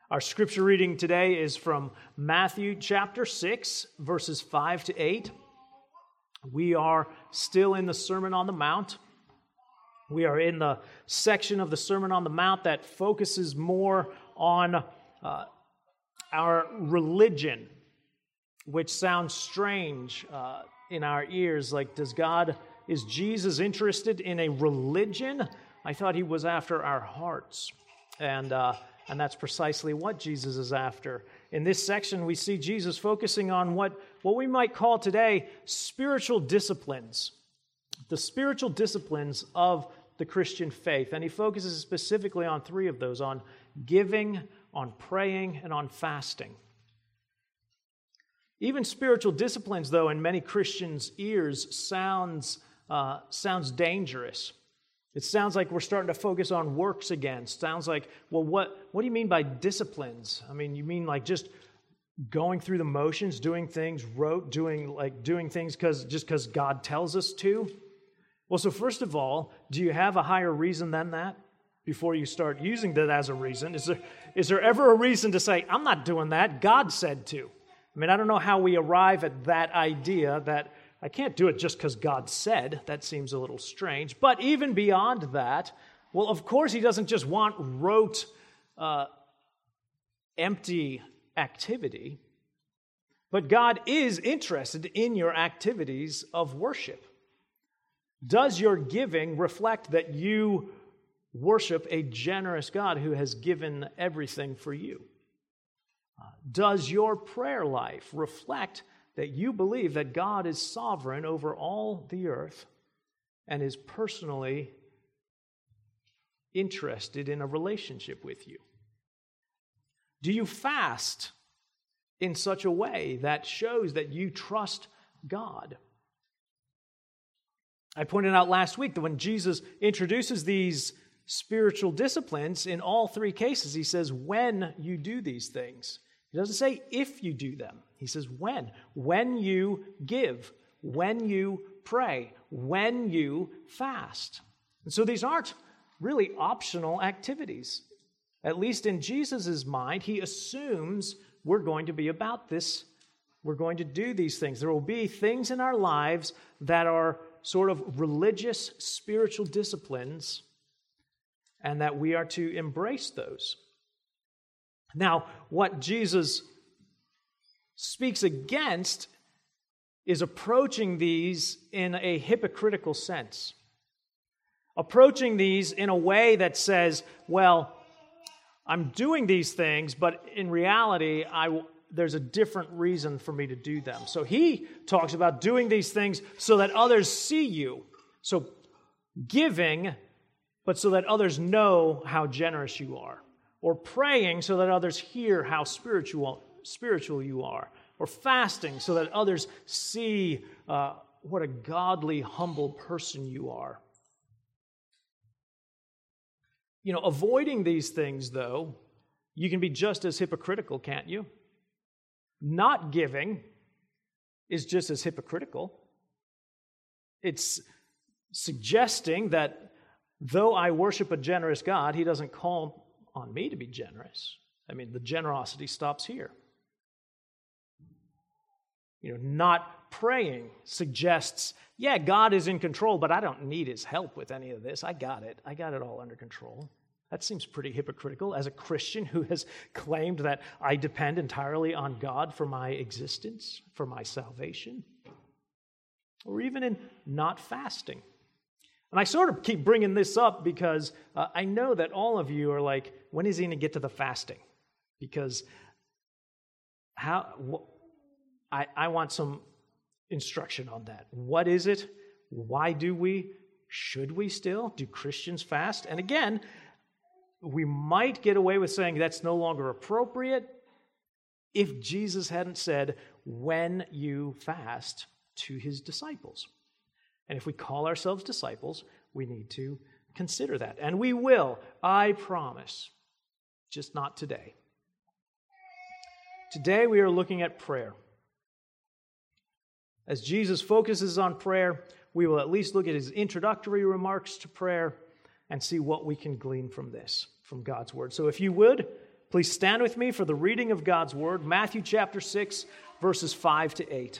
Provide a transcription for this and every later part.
Our scripture reading today is from Matthew chapter 6, verses 5 to 8. We are still in the Sermon on the Mount. We are in the section of the Sermon on the Mount that focuses more on our religion, which sounds strange in our ears. Like, is Jesus interested in a religion? I thought he was after our hearts. And that's precisely what Jesus is after. In this section, we see Jesus focusing on what we might call today spiritual disciplines, the spiritual disciplines of the Christian faith. And he focuses specifically on three of those, on giving, on praying, and on fasting. Even spiritual disciplines, though, in many Christians' ears sounds dangerous. It sounds like we're starting to focus on works again. Sounds like, well, what do you mean by disciplines? I mean, you mean like just going through the motions, doing things doing things because God tells us to? Well, so first of all, do you have a higher reason than that before you start using that as a reason? Is there ever a reason to say, I'm not doing that, God said to? I mean, I don't know how we arrive at that idea that I can't do it just because God said. That seems a little strange. But even beyond that, well, of course he doesn't just want rote, empty activity, but God is interested in your activities of worship. Does your giving reflect that you worship a generous God who has given everything for you? Does your prayer life reflect that you believe that God is sovereign over all the earth and is personally interested in a relationship with you? Do you fast in such a way that shows that you trust God? I pointed out last week that when Jesus introduces these spiritual disciplines, in all three cases, he says, when you do these things. He doesn't say if you do them. He says when. When you give, when you pray, when you fast. And so these aren't really optional activities. At least in Jesus' mind, he assumes we're going to be about this. We're going to do these things. There will be things in our lives that are sort of religious, spiritual disciplines, and that we are to embrace those. Now, what Jesus speaks against is approaching these in a hypocritical sense. Approaching these in a way that says, well, I'm doing these things, but in reality, there's a different reason for me to do them. So he talks about doing these things so that others see you. So giving, but so that others know how generous you are. Or praying so that others hear how spiritual you are. Or fasting so that others see what a godly, humble person you are. You know, avoiding these things, though, you can be just as hypocritical, can't you? Not giving is just as hypocritical. It's suggesting that though I worship a generous God, he doesn't call on me to be generous. I mean, the generosity stops here. You know, not praying suggests, yeah, God is in control, but I don't need his help with any of this. I got it all under control. That seems pretty hypocritical as a Christian who has claimed that I depend entirely on God for my existence, for my salvation. Or even in not fasting. And I sort of keep bringing this up because I know that all of you are like, when is he going to get to the fasting? Because I want some instruction on that. What is it? Why do we? Should we still? Do Christians fast? And again, we might get away with saying that's no longer appropriate if Jesus hadn't said, when you fast, to his disciples. And if we call ourselves disciples, we need to consider that. And we will, I promise, just not today. Today we are looking at prayer. As Jesus focuses on prayer, we will at least look at his introductory remarks to prayer and see what we can glean from this, from God's word. So if you would, Please stand with me for the reading of God's Word, Matthew chapter 6, verses 5 to 8.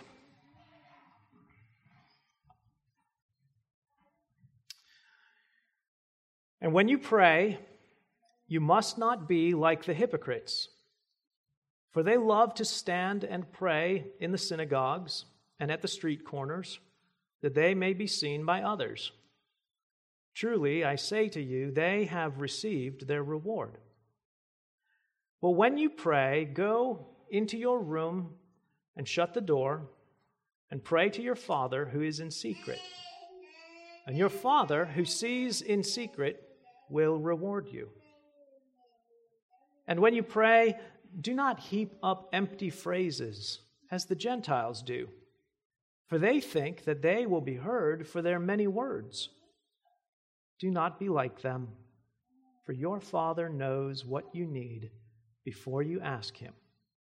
And when you pray, you must not be like the hypocrites, for they love to stand and pray in the synagogues and at the street corners, that they may be seen by others. Truly, I say to you, they have received their reward. But when you pray, go into your room and shut the door, and pray to your Father who is in secret. And your Father who sees in secret will reward you. And when you pray, do not heap up empty phrases, as the Gentiles do, for they think that they will be heard for their many words. Do not be like them, for your Father knows what you need before you ask Him.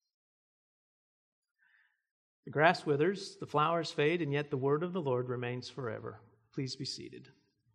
The grass withers, the flowers fade, and yet the word of the Lord remains forever. Please be seated.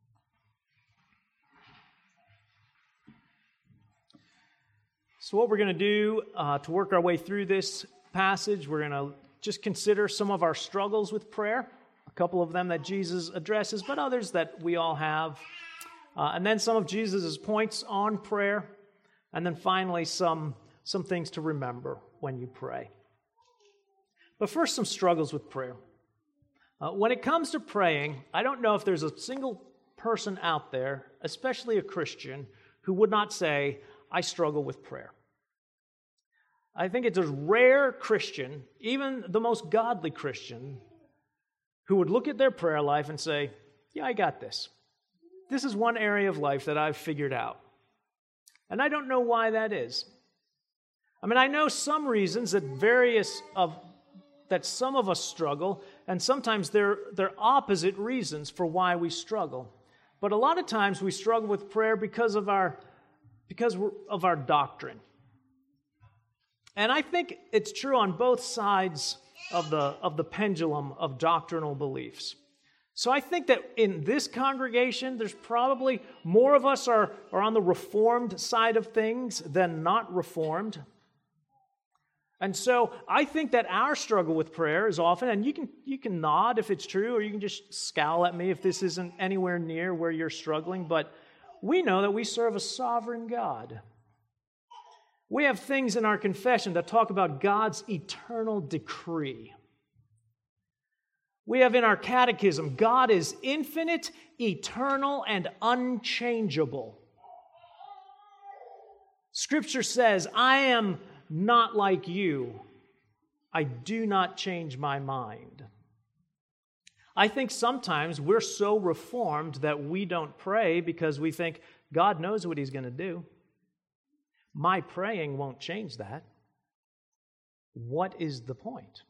So what we're going to do to work our way through this passage, we're going to just consider some of our struggles with prayer, a couple of them that Jesus addresses, but others that we all have, and then some of Jesus' points on prayer, and then finally some things to remember when you pray. But first, some struggles with prayer. When it comes to praying, I don't know if there's a single person out there, especially a Christian, who would not say, I struggle with prayer. I think it's a rare Christian, even the most godly Christian, who would look at their prayer life and say, yeah, I got this. This is one area of life that I've figured out. And I don't know why that is. I mean, I know some reasons that that some of us struggle, and sometimes they're opposite reasons for why we struggle. But a lot of times we struggle with prayer because of our doctrine. And I think it's true on both sides of the pendulum of doctrinal beliefs. So I think that in this congregation, there's probably more of us are on the Reformed side of things than not Reformed. And so I think that our struggle with prayer is often, and you can nod if it's true, or you can just scowl at me if this isn't anywhere near where you're struggling, but we know that we serve a sovereign God. We have things in our confession that talk about God's eternal decree. We have in our catechism, God is infinite, eternal, and unchangeable. Scripture says, I am not like you. I do not change my mind. I think sometimes we're so reformed that we don't pray because we think God knows what He's going to do. My praying won't change that. What is the point?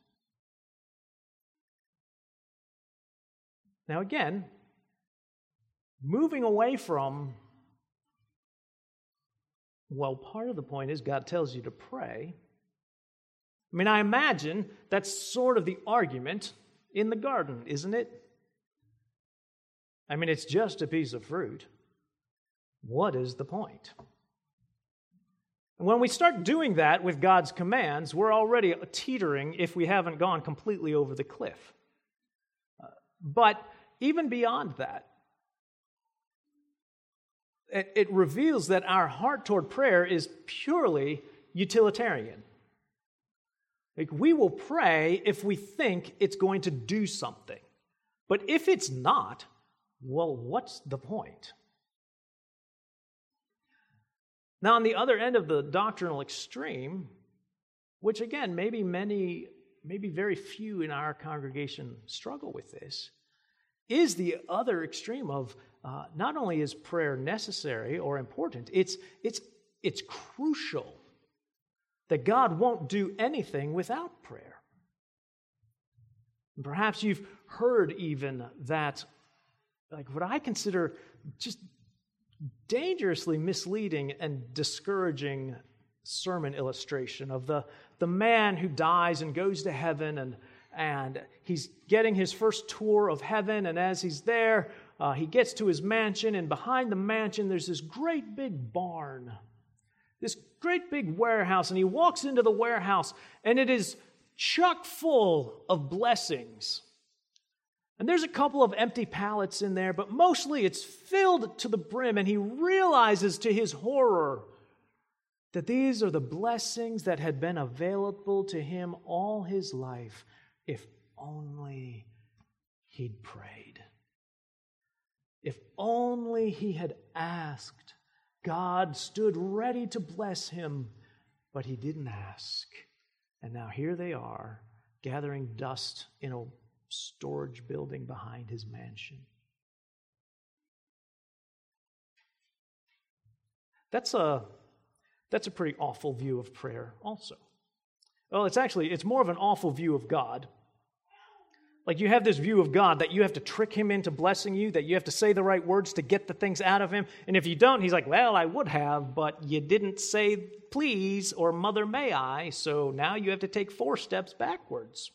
Now again, moving away from, well, part of the point is God tells you to pray. I mean, I imagine that's sort of the argument in the garden, isn't it? I mean, it's just a piece of fruit. What is the point? And when we start doing that with God's commands, we're already teetering if we haven't gone completely over the cliff. But even beyond that, it reveals that our heart toward prayer is purely utilitarian. Like, we will pray if we think it's going to do something. But if it's not, well, what's the point? Now, on the other end of the doctrinal extreme, which again, maybe very few in our congregation struggle with this, is the other extreme of not only is prayer necessary or important, it's crucial that God won't do anything without prayer. And perhaps you've heard even that, like what I consider just dangerously misleading and discouraging sermon illustration of the man who dies and goes to heaven, and he's getting his first tour of heaven, and as he's there, he gets to his mansion, and behind the mansion there's this great big barn. This great big warehouse, and he walks into the warehouse, and it is chock full of blessings. And there's a couple of empty pallets in there, but mostly it's filled to the brim, and he realizes to his horror that these are the blessings that had been available to him all his life, if only he'd prayed. If only he had asked. God stood ready to bless him, but he didn't ask. And now here they are, gathering dust in a storage building behind his mansion. That's a pretty awful view of prayer also. Well, it's more of an awful view of God. Like, you have this view of God that you have to trick him into blessing you, that you have to say the right words to get the things out of him. And if you don't, he's like, well, I would have, but you didn't say please or mother may I, so now you have to take 4 steps backwards.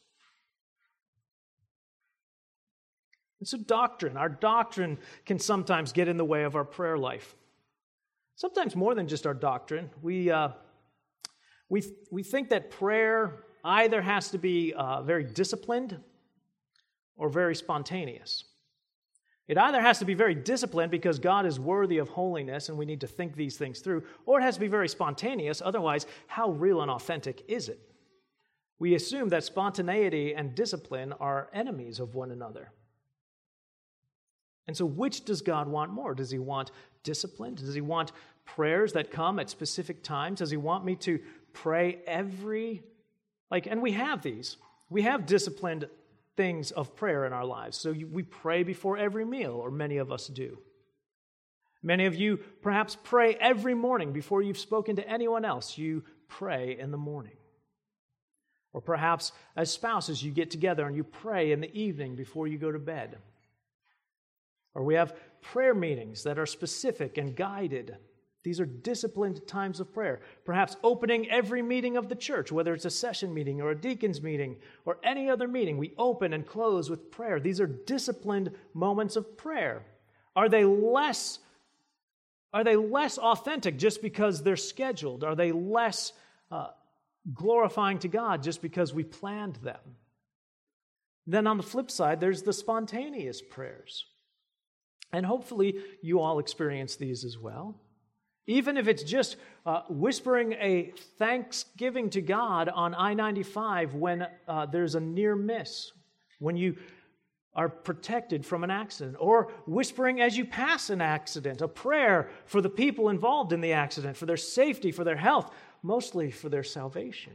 And so our doctrine can sometimes get in the way of our prayer life. Sometimes more than just our doctrine. We think that prayer either has to be very disciplined or very spontaneous. It either has to be very disciplined because God is worthy of holiness and we need to think these things through, or it has to be very spontaneous. Otherwise, how real and authentic is it? We assume that spontaneity and discipline are enemies of one another. And so which does God want more? Does he want discipline? Does he want prayers that come at specific times? Does he want me to pray and we have these. We have disciplined things of prayer in our lives. So we pray before every meal, or many of us do. Many of you perhaps pray every morning before you've spoken to anyone else. You pray in the morning. Or perhaps as spouses, you get together and you pray in the evening before you go to bed. Or we have prayer meetings that are specific and guided. These are disciplined times of prayer. Perhaps opening every meeting of the church, whether it's a session meeting or a deacon's meeting or any other meeting, we open and close with prayer. These are disciplined moments of prayer. Are they less authentic just because they're scheduled? Are they less glorifying to God just because we planned them? Then on the flip side, there's the spontaneous prayers. And hopefully you all experience these as well. Even if it's just whispering a thanksgiving to God on I-95 when there's a near miss, when you are protected from an accident, or whispering as you pass an accident, a prayer for the people involved in the accident, for their safety, for their health, mostly for their salvation.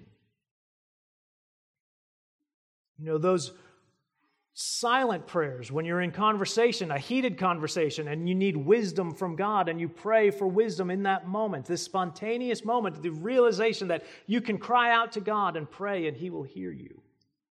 You know, those silent prayers when you're in conversation, a heated conversation, and you need wisdom from God, and you pray for wisdom in that moment, this spontaneous moment, the realization that you can cry out to God and pray and he will hear you.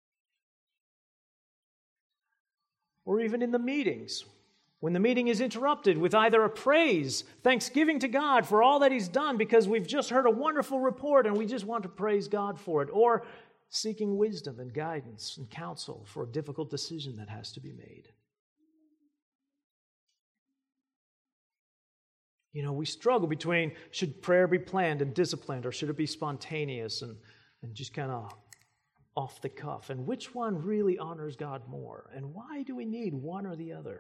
Or even in the meetings, when the meeting is interrupted with either a praise, thanksgiving to God for all that he's done because we've just heard a wonderful report and we just want to praise God for it, or seeking wisdom and guidance and counsel for a difficult decision that has to be made. You know, we struggle between should prayer be planned and disciplined, or should it be spontaneous and just kind of off the cuff? And which one really honors God more? And why do we need one or the other?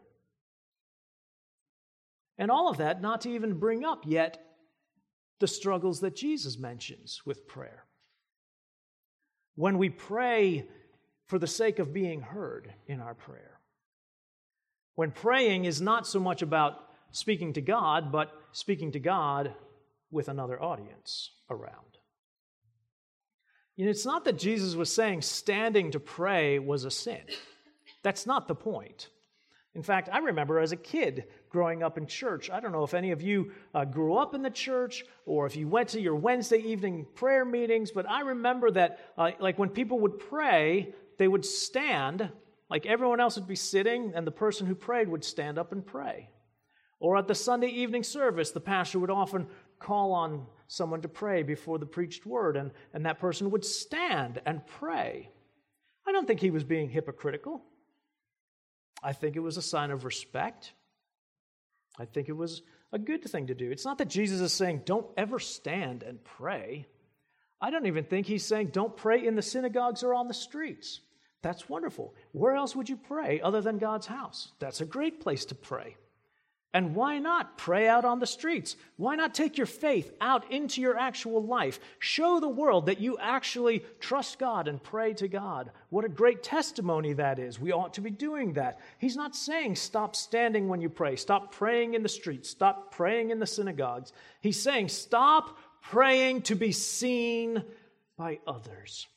And all of that not to even bring up yet the struggles that Jesus mentions with prayer. When we pray for the sake of being heard in our prayer. When praying is not so much about speaking to God, but speaking to God with another audience around. You know, it's not that Jesus was saying standing to pray was a sin. That's not the point. In fact, I remember as a kid growing up in church, I don't know if any of you grew up in the church or if you went to your Wednesday evening prayer meetings, but I remember that like when people would pray, they would stand, like everyone else would be sitting, and the person who prayed would stand up and pray. Or at the Sunday evening service, the pastor would often call on someone to pray before the preached word, and that person would stand and pray. I don't think he was being hypocritical. I think it was a sign of respect. I think it was a good thing to do. It's not that Jesus is saying, don't ever stand and pray. I don't even think he's saying, don't pray in the synagogues or on the streets. That's wonderful. Where else would you pray other than God's house? That's a great place to pray. And why not pray out on the streets? Why not take your faith out into your actual life? Show the world that you actually trust God and pray to God. What a great testimony that is. We ought to be doing that. He's not saying stop standing when you pray. Stop praying in the streets. Stop praying in the synagogues. He's saying stop praying to be seen by others.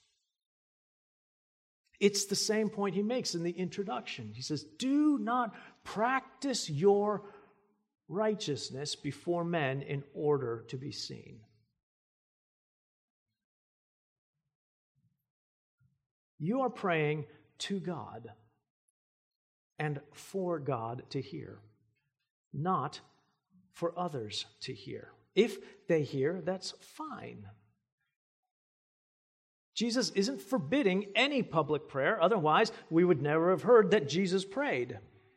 It's the same point he makes in the introduction. He says, do not practice your righteousness before men in order to be seen. You are praying to God and for God to hear, not for others to hear. If they hear, that's fine. Jesus isn't forbidding any public prayer, otherwise we would never have heard that Jesus prayed.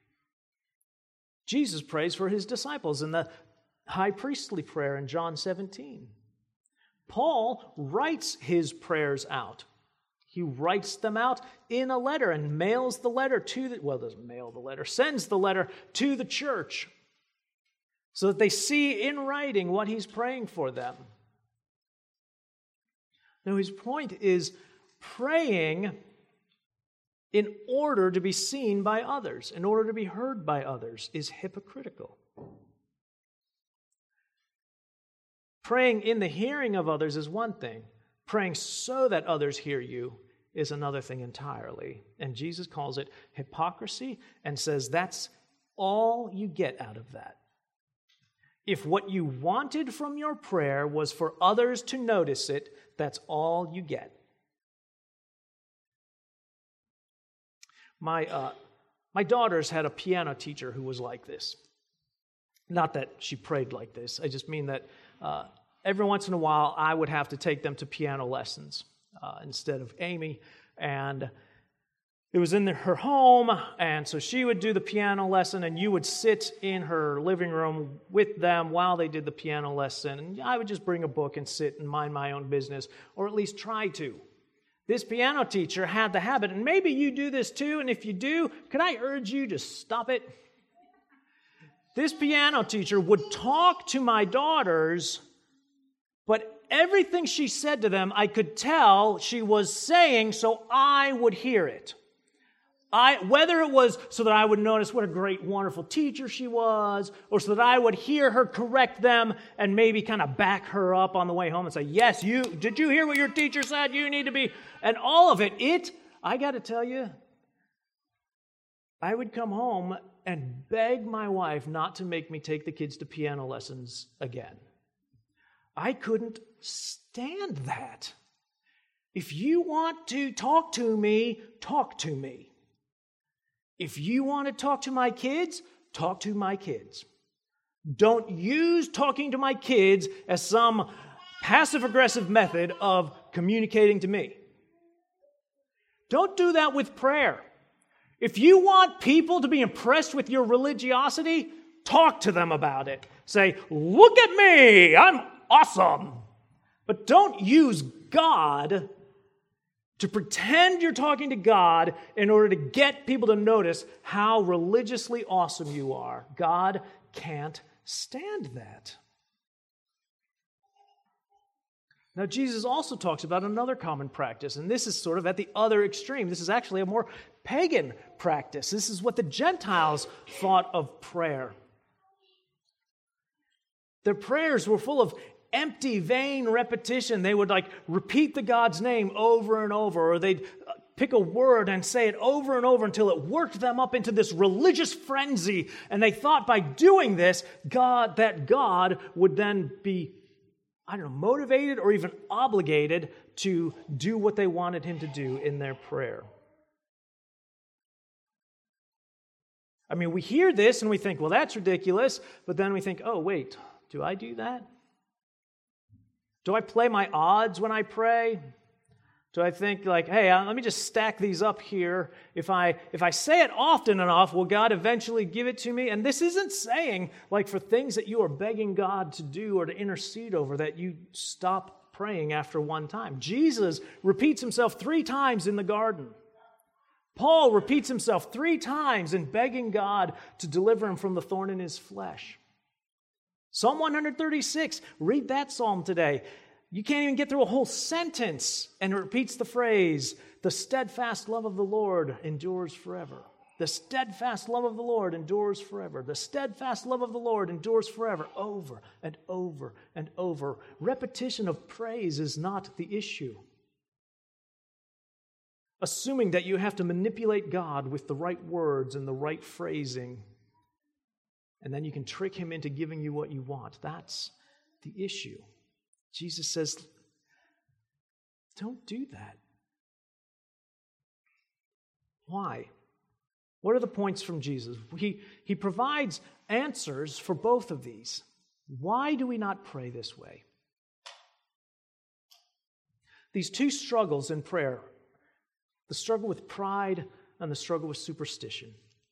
Jesus prays for his disciples in the high priestly prayer in John 17. Paul writes his prayers out. He writes them out in a letter and mails the letter to doesn't mail the letter, sends the letter to the church so that they see in writing what he's praying for them. Now, his point is praying in order to be seen by others, in order to be heard by others, is hypocritical. Praying in the hearing of others is one thing. Praying so that others hear you is another thing entirely. And Jesus calls it hypocrisy and says that's all you get out of that. If what you wanted from your prayer was for others to notice it, that's all you get. My daughters had a piano teacher who was like this. Not that she prayed like this. I just mean that every once in a while I would have to take them to piano lessons instead of Amy. And it was in her home, and so she would do the piano lesson, and you would sit in her living room with them while they did the piano lesson. And I would just bring a book and sit and mind my own business, or at least try to. This piano teacher had the habit, and maybe you do this too, and if you do, could I urge you to stop it? This piano teacher would talk to my daughters, but everything she said to them, I could tell she was saying so I would hear it. Whether it was so that I would notice what a great, wonderful teacher she was, or so that I would hear her correct them and maybe kind of back her up on the way home and say, yes, did you hear what your teacher said? You need to be, and all of it, I got to tell you, I would come home and beg my wife not to make me take the kids to piano lessons again. I couldn't stand that. If you want to talk to me, talk to me. If you want to talk to my kids, talk to my kids. Don't use talking to my kids as some passive-aggressive method of communicating to me. Don't do that with prayer. If you want people to be impressed with your religiosity, talk to them about it. Say, look at me, I'm awesome. But don't use God to pretend you're talking to God in order to get people to notice how religiously awesome you are. God can't stand that. Now, Jesus also talks about another common practice, and this is sort of at the other extreme. This is actually a more pagan practice. This is what the Gentiles thought of prayer. Their prayers were full of empty, vain repetition. They would repeat the God's name over and over, or they'd pick a word and say it over and over until it worked them up into this religious frenzy. And they thought by doing this, God would then be, motivated or even obligated to do what they wanted him to do in their prayer. We hear this and we think, well, that's ridiculous. But then we think, oh, wait, do I do that? Do I play my odds when I pray? Do I think like, hey, let me just stack these up here. If I say it often enough, will God eventually give it to me? And this isn't saying like for things that you are begging God to do or to intercede over that you stop praying after one time. Jesus repeats himself 3 times in the garden. Paul repeats himself 3 times in begging God to deliver him from the thorn in his flesh. Psalm 136, read that psalm today. You can't even get through a whole sentence, and it repeats the phrase, the steadfast love of the Lord endures forever. The steadfast love of the Lord endures forever. The steadfast love of the Lord endures forever, over and over and over. Repetition of praise is not the issue. Assuming that you have to manipulate God with the right words and the right phrasing, and then you can trick him into giving you what you want. That's the issue. Jesus says, don't do that. Why? What are the points from Jesus? He provides answers for both of these. Why do we not pray this way? These 2 struggles in prayer, the struggle with pride and the struggle with superstition.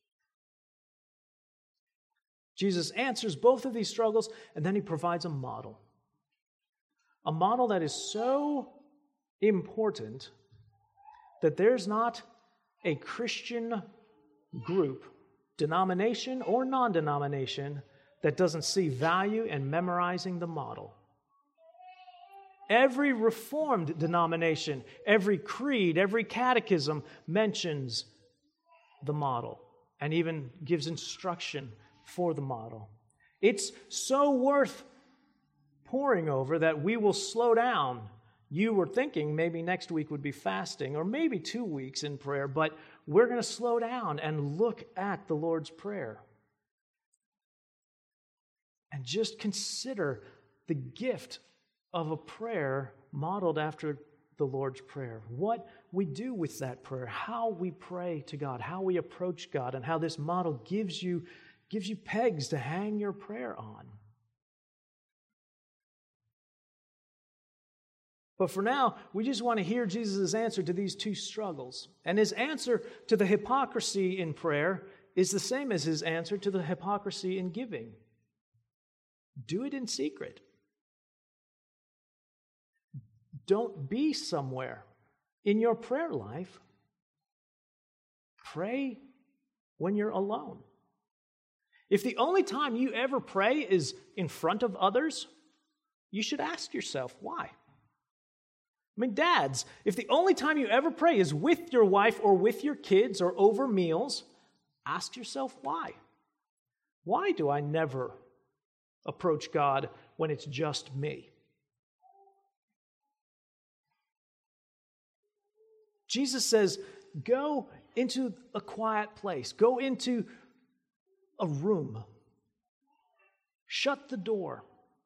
Jesus answers both of these struggles, and then he provides a model. A model that is so important that there's not a Christian group, denomination or non-denomination, that doesn't see value in memorizing the model. Every Reformed denomination, every creed, every catechism mentions the model and even gives instruction for the model. It's so worth poring over that we will slow down. You were thinking maybe next week would be fasting or maybe 2 weeks in prayer, but we're going to slow down and look at the Lord's Prayer. And just consider the gift of a prayer modeled after the Lord's Prayer. What we do with that prayer, how we pray to God, how we approach God, and how this model gives you pegs to hang your prayer on. But for now, we just want to hear Jesus' answer to these 2 struggles. And his answer to the hypocrisy in prayer is the same as his answer to the hypocrisy in giving. Do it in secret. Don't be somewhere in your prayer life. Pray when you're alone. If the only time you ever pray is in front of others, you should ask yourself, why? I mean, dads, if the only time you ever pray is with your wife or with your kids or over meals, ask yourself why. Why do I never approach God when it's just me? Jesus says, go into a quiet place. Go into a room. Shut the door.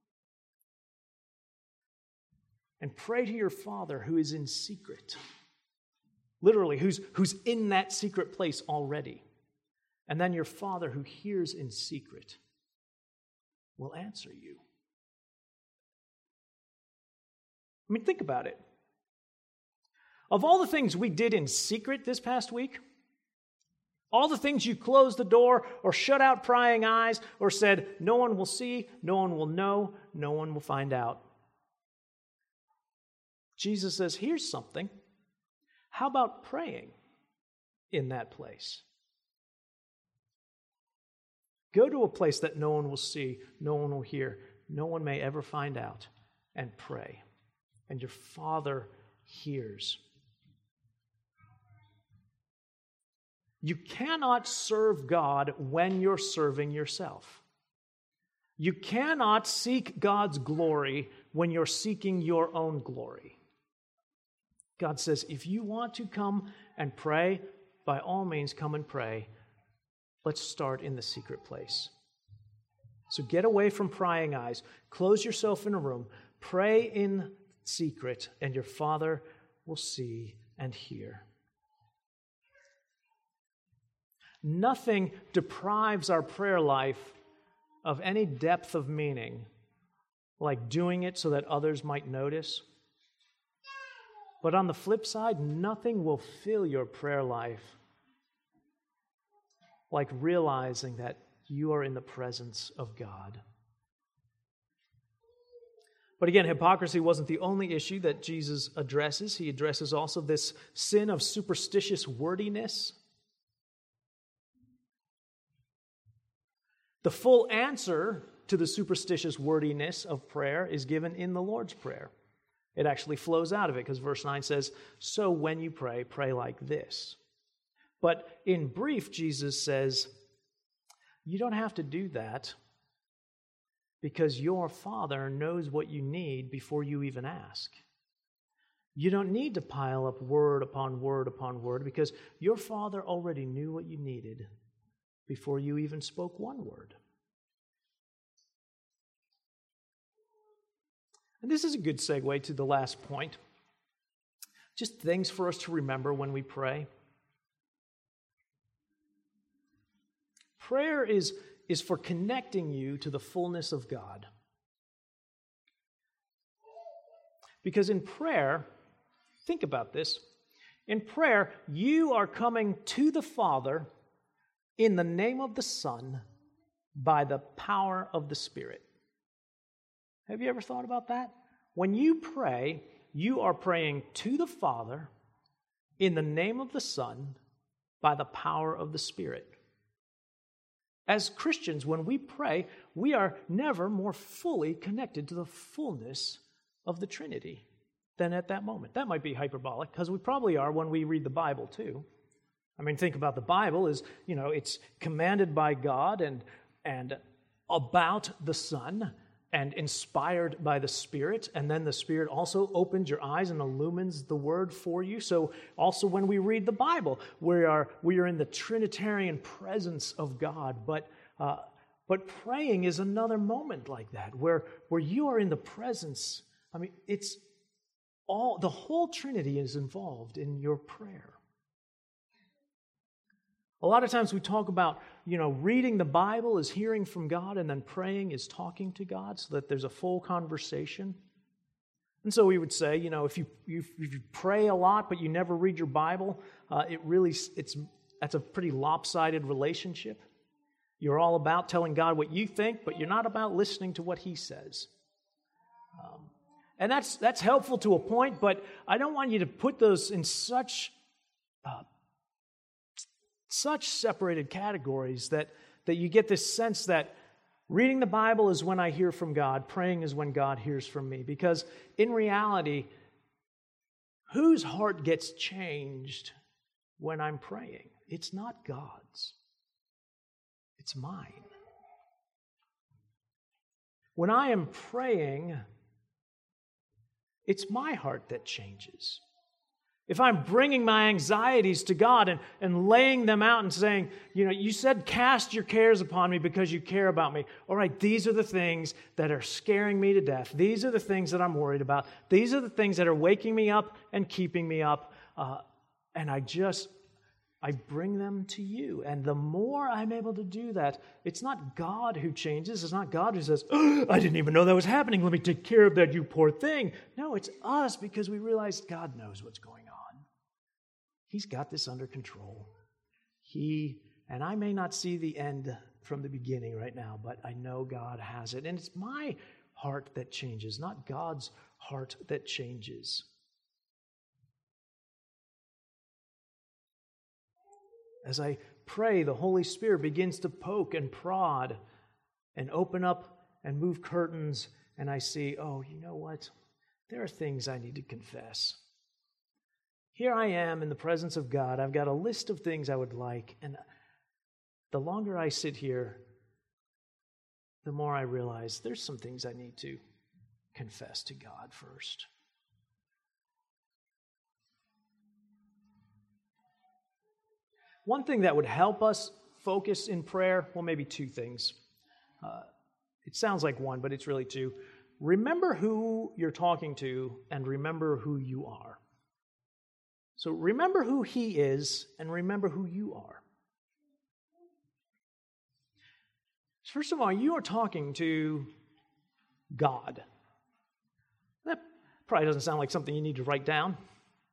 And pray to your Father who is in secret. Literally, who's in that secret place already. And then your Father who hears in secret will answer you. I mean, think about it. Of all the things we did in secret this past week, all the things you closed the door or shut out prying eyes or said, no one will see, no one will know, no one will find out. Jesus says, here's something. How about praying in that place? Go to a place that no one will see, no one will hear, no one may ever find out, and pray. And your Father hears. You cannot serve God when you're serving yourself. You cannot seek God's glory when you're seeking your own glory. God says, if you want to come and pray, by all means come and pray. Let's start in the secret place. So get away from prying eyes. Close yourself in a room. Pray in secret, and your Father will see and hear. Nothing deprives our prayer life of any depth of meaning, like doing it so that others might notice. But on the flip side, nothing will fill your prayer life like realizing that you are in the presence of God. But again, hypocrisy wasn't the only issue that Jesus addresses. He addresses also this sin of superstitious wordiness. The full answer to the superstitious wordiness of prayer is given in the Lord's Prayer. It actually flows out of it because verse 9 says, "So when you pray, pray like this." But in brief, Jesus says, you don't have to do that because your Father knows what you need before you even ask. You don't need to pile up word upon word upon word because your Father already knew what you needed before you even spoke one word. And this is a good segue to the last point. Just things for us to remember when we pray. Prayer is for connecting you to the fullness of God. Because in prayer, think about this. In prayer, you are coming to the Father in the name of the Son by the power of the Spirit. Have you ever thought about that? When you pray, you are praying to the Father in the name of the Son by the power of the Spirit. As Christians, when we pray, we are never more fully connected to the fullness of the Trinity than at that moment. That might be hyperbolic, because we probably are when we read the Bible too. I mean, think about the Bible as, it's commanded by God and about the Son and inspired by the Spirit, and then the Spirit also opens your eyes and illumines the Word for you. So also when we read the Bible, we are in the Trinitarian presence of God. But praying is another moment like that, where you are in the presence. I mean, the whole Trinity is involved in your prayer. A lot of times we talk about, reading the Bible is hearing from God, and then praying is talking to God so that there's a full conversation. And so we would say, if you pray a lot but you never read your Bible, that's a pretty lopsided relationship. You're all about telling God what you think, but you're not about listening to what He says. And that's helpful to a point, but I don't want you to put those in such separated categories that you get this sense that reading the Bible is when I hear from God, praying is when God hears from me. Because in reality, whose heart gets changed when I'm praying? It's not God's. It's mine. When I am praying, it's my heart that changes. If I'm bringing my anxieties to God and laying them out and saying, you said cast your cares upon me because you care about me. All right, these are the things that are scaring me to death. These are the things that I'm worried about. These are the things that are waking me up and keeping me up. And I bring them to you. And the more I'm able to do that, it's not God who changes. It's not God who says, I didn't even know that was happening. Let me take care of that, you poor thing. No, it's us because we realize God knows what's going on. He's got this under control. And I may not see the end from the beginning right now, but I know God has it. And it's my heart that changes, not God's heart that changes. As I pray, the Holy Spirit begins to poke and prod and open up and move curtains, and I see, oh, you know what? There are things I need to confess. Here I am in the presence of God. I've got a list of things I would like, and the longer I sit here, the more I realize there's some things I need to confess to God first. One thing that would help us focus in prayer, well, maybe two things. It sounds like one, but it's really two. Remember who you're talking to and remember who you are. So remember who He is and remember who you are. First of all, you are talking to God. That probably doesn't sound like something you need to write down.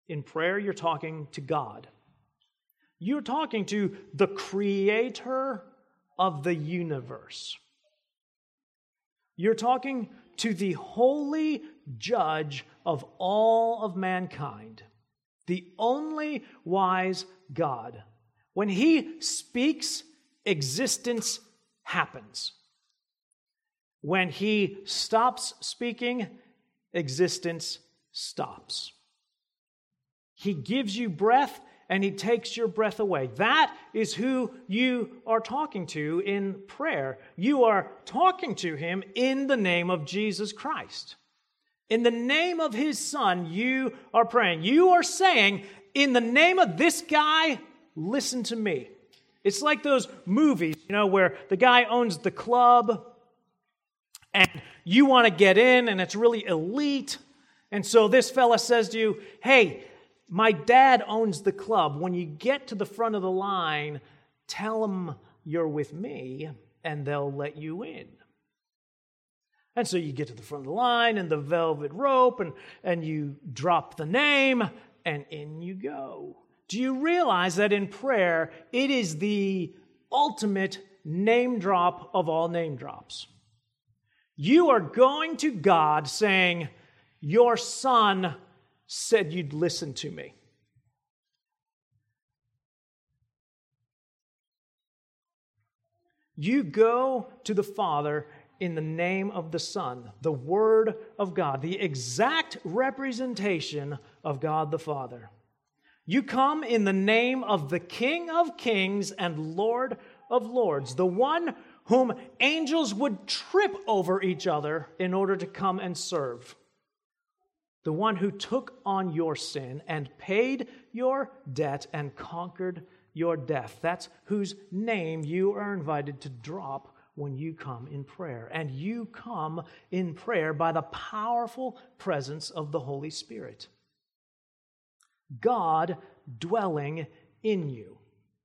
In prayer, you're talking to God. You're talking to the creator of the universe. You're talking to the holy judge of all of mankind, the only wise God. When he speaks, existence happens. When he stops speaking, existence stops. He gives you breath and he takes your breath away. That is who you are talking to in prayer. You are talking to him in the name of Jesus Christ. In the name of his Son, you are praying. You are saying, in the name of this guy, listen to me. It's like those movies, where the guy owns the club and you want to get in and it's really elite. And so this fella says to you, hey, my dad owns the club. When you get to the front of the line, tell them you're with me and they'll let you in. And so you get to the front of the line and the velvet rope and you drop the name and in you go. Do you realize that in prayer, it is the ultimate name drop of all name drops? You are going to God saying, your Son said you'd listen to me. You go to the Father in the name of the Son, the Word of God, the exact representation of God the Father. You come in the name of the King of Kings and Lord of Lords, the one whom angels would trip over each other in order to come and serve. The one who took on your sin and paid your debt and conquered your death. That's whose name you are invited to drop when you come in prayer. And you come in prayer by the powerful presence of the Holy Spirit. God dwelling in you.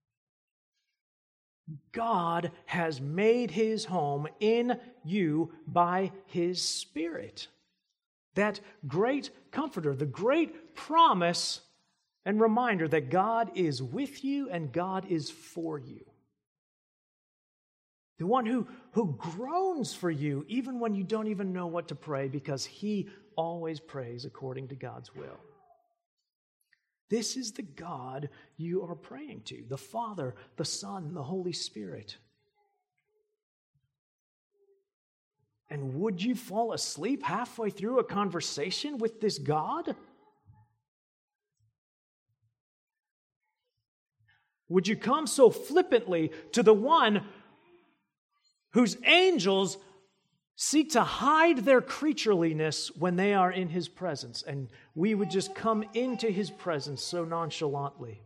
God has made his home in you by his Spirit. That great comforter, the great promise and reminder that God is with you and God is for you. The one who groans for you even when you don't even know what to pray because he always prays according to God's will. This is the God you are praying to, the Father, the Son, the Holy Spirit. And would you fall asleep halfway through a conversation with this God? Would you come so flippantly to the one whose angels seek to hide their creatureliness when they are in his presence, and we would just come into his presence so nonchalantly?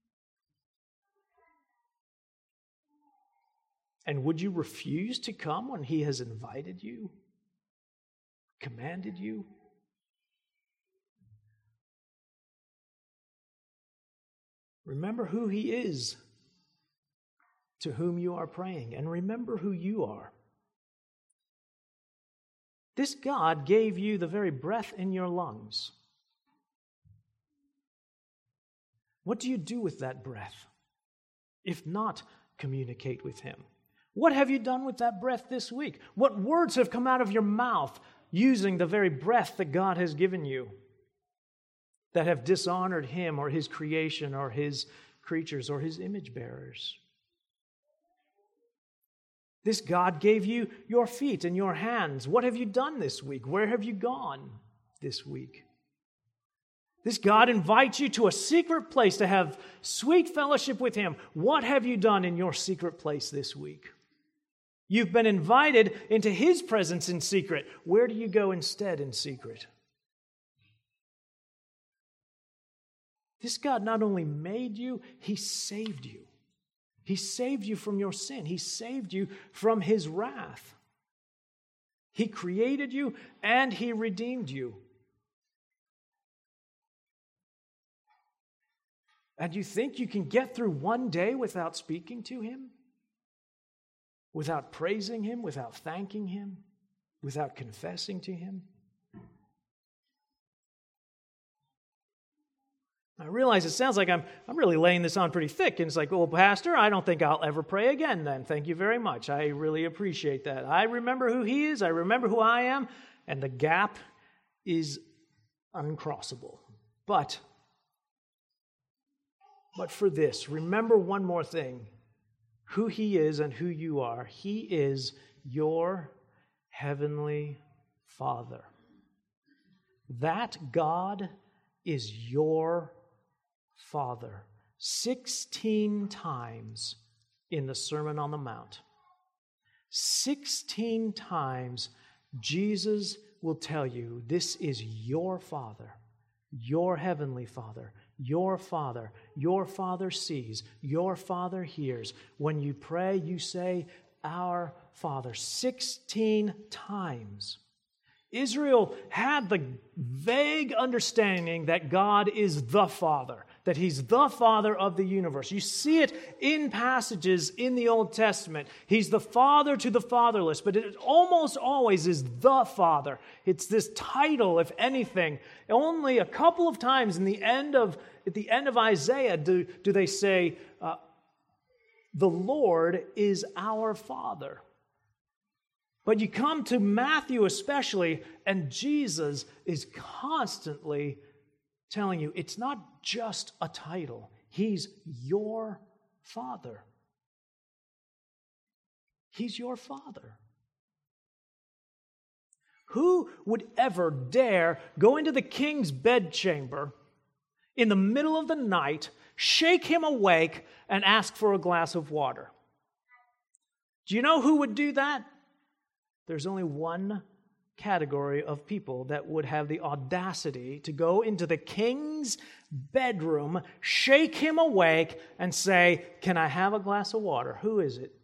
And would you refuse to come when he has invited you, commanded you? Remember who he is to whom you are praying, and remember who you are. This God gave you the very breath in your lungs. What do you do with that breath, if not communicate with him? What have you done with that breath this week? What words have come out of your mouth using the very breath that God has given you that have dishonored him or his creation or his creatures or his image bearers? This God gave you your feet and your hands. What have you done this week? Where have you gone this week? This God invites you to a secret place to have sweet fellowship with him. What have you done in your secret place this week? You've been invited into his presence in secret. Where do you go instead in secret? This God not only made you, he saved you. He saved you from your sin. He saved you from his wrath. He created you and he redeemed you. And you think you can get through one day without speaking to him? Without praising him? Without thanking him? Without confessing to him? I realize it sounds like I'm really laying this on pretty thick. And it's like, well, Pastor, I don't think I'll ever pray again then. Thank you very much. I really appreciate that. I remember who he is. I remember who I am. And the gap is uncrossable. But for this, remember one more thing. Who he is and who you are. He is your heavenly Father. That God is your Father. 16 times in the Sermon on the Mount. 16 times Jesus will tell you this is your Father, your heavenly Father, your Father. Your Father sees, your Father hears. When you pray, you say, Our Father. 16 times. Israel had the vague understanding that God is the Father, that He's the Father of the universe. You see it in passages in the Old Testament. He's the Father to the fatherless, but it almost always is the Father. It's this title, if anything. Only a couple of times at the end of Isaiah do they say, the Lord is our Father. But you come to Matthew especially, and Jesus is constantly telling you it's not just a title. He's your Father. He's your Father. Who would ever dare go into the king's bedchamber in the middle of the night, shake him awake, and ask for a glass of water? Do you know who would do that? There's only one category of people that would have the audacity to go into the king's bedroom, shake him awake, and say, Can I have a glass of water? Who is it?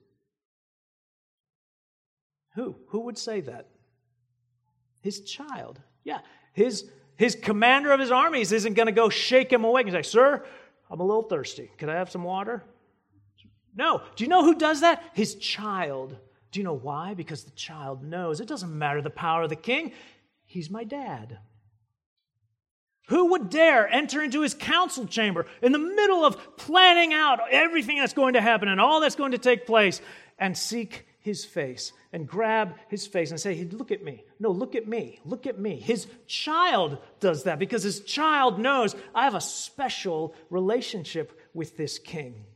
Who? Who would say that? His child. Yeah, his commander of his armies isn't going to go shake him awake and say, Sir, I'm a little thirsty. Could I have some water? No. Do you know who does that? His child. Do you know why? Because the child knows it doesn't matter the power of the king. He's my dad. Who would dare enter into his council chamber in the middle of planning out everything that's going to happen and all that's going to take place and seek his face and grab his face and say, Look at me. No, look at me. Look at me. His child does that because his child knows I have a special relationship with this king.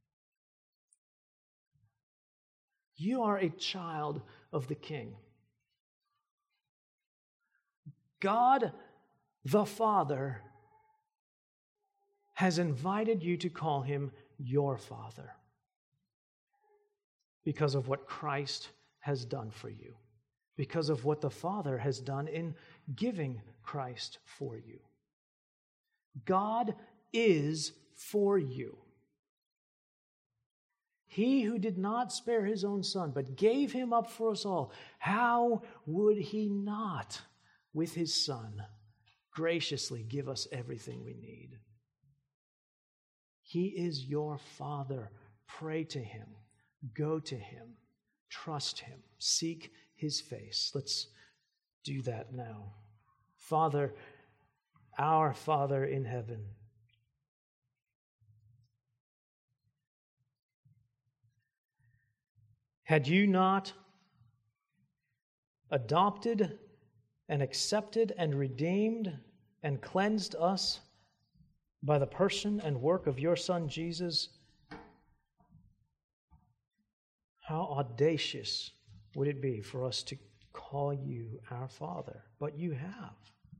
You are a child of the King. God, the Father, has invited you to call Him your Father because of what Christ has done for you, because of what the Father has done in giving Christ for you. God is for you. He who did not spare his own Son, but gave him up for us all, how would he not, with his Son, graciously give us everything we need? He is your Father. Pray to Him. Go to Him. Trust Him. Seek His face. Let's do that now. Father, our Father in heaven, had you not adopted and accepted and redeemed and cleansed us by the person and work of your Son, Jesus, how audacious would it be for us to call you our Father? But you have.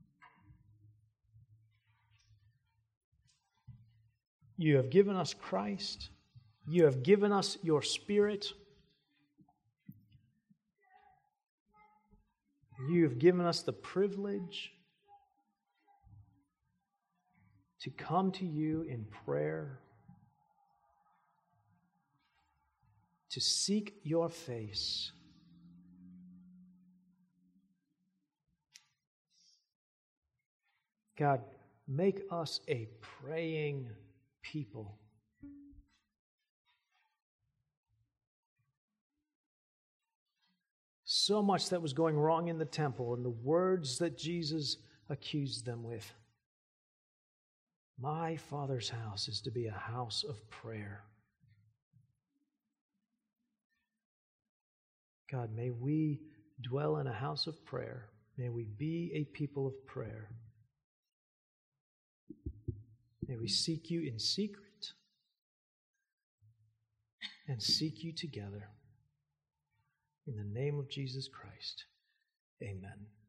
You have given us Christ. You have given us your Spirit. You have given us the privilege to come to you in prayer, to seek your face. God, make us a praying people. So much that was going wrong in the temple and the words that Jesus accused them with. My Father's house is to be a house of prayer. God, may we dwell in a house of prayer. May we be a people of prayer. May we seek you in secret and seek you together. In the name of Jesus Christ, amen.